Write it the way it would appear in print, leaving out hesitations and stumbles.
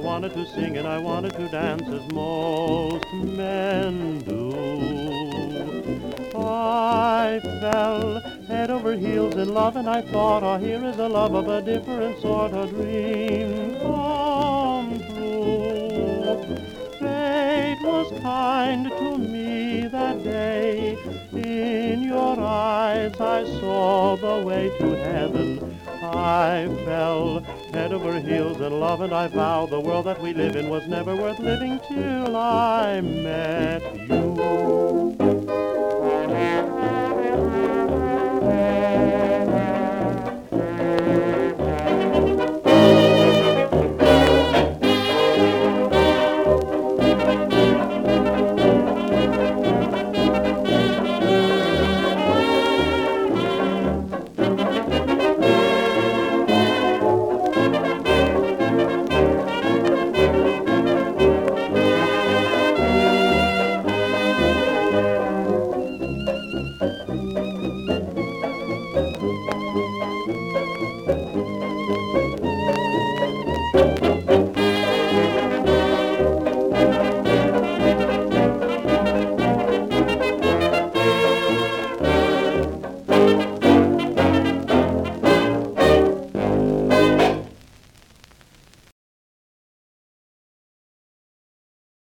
wanted to sing and I wanted to dance as most men do. I fell head over heels in love and I thought, oh, here is a love of a different sort, a dream come true. Fate was kind to me that day. In your eyes I saw the way to heaven. I fell head over heels in love and I vowed the world that we live in was never worth living till I met you.